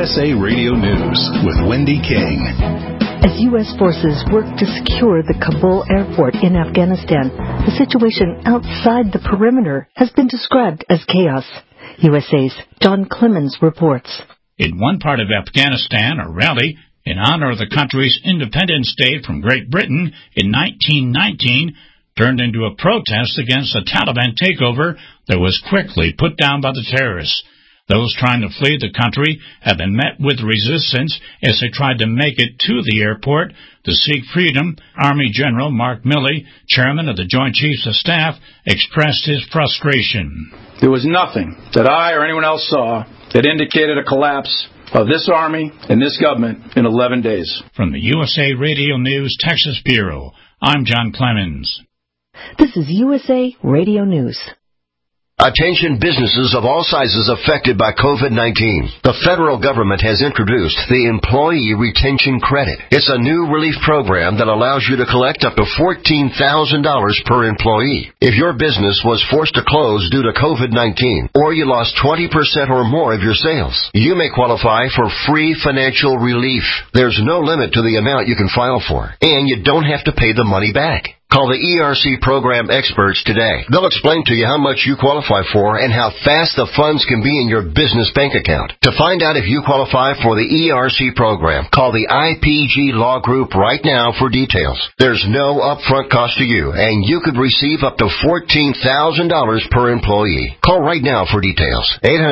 USA Radio News with Wendy King. As U.S. forces work to secure the Kabul airport in Afghanistan, the situation outside the perimeter has been described as chaos. USA's John Clemens reports. In one part of Afghanistan, a rally in honor of the country's independence day from Great Britain in 1919 turned into a protest against the Taliban takeover that was quickly put down by the terrorists. Those trying to flee the country have been met with resistance as they tried to make it to the airport to seek freedom. Army General Mark Milley, chairman of the Joint Chiefs of Staff, expressed his frustration. There was nothing that I or anyone else saw that indicated a collapse of this Army and this government in 11 days. From the USA Radio News Texas Bureau, I'm John Clemens. This is USA Radio News. Attention businesses of all sizes affected by COVID-19. The federal government has introduced the Employee Retention Credit. It's a new relief program that allows you to collect up to $14,000 per employee. If your business was forced to close due to COVID-19, or you lost 20% or more of your sales, you may qualify for free financial relief. There's no limit to the amount you can file for, and you don't have to pay the money back. Call the ERC program experts today. They'll explain to you how much you qualify for and how fast the funds can be in your business bank account. To find out if you qualify for the ERC program, call the IPG Law Group right now for details. There's no upfront cost to you, and you could receive up to $14,000 per employee. Call right now for details.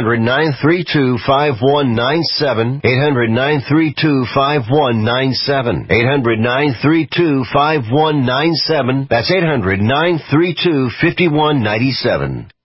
800-932-5197. 800-932-5197. 800-932-5197. That's 800-932-5197.